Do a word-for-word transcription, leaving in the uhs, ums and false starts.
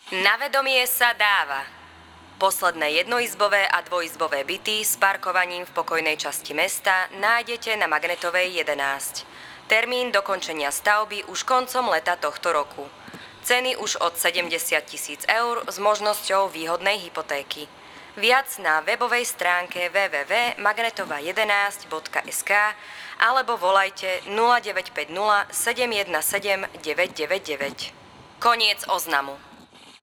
Na vedomie sa dáva. Posledné jednoizbové a dvojizbové byty s parkovaním v pokojnej časti mesta nájdete na Magnetovej jedenásť. Termín dokončenia stavby už koncom leta tohto roku. Ceny už od sedemdesiat tisíc eur s možnosťou výhodnej hypotéky. Viac na webovej stránke w w w bodka magnetova jedenásť bodka es ká alebo volajte nula deväť päť nula sedem jeden sedem deväť deväť deväť. Koniec oznamu.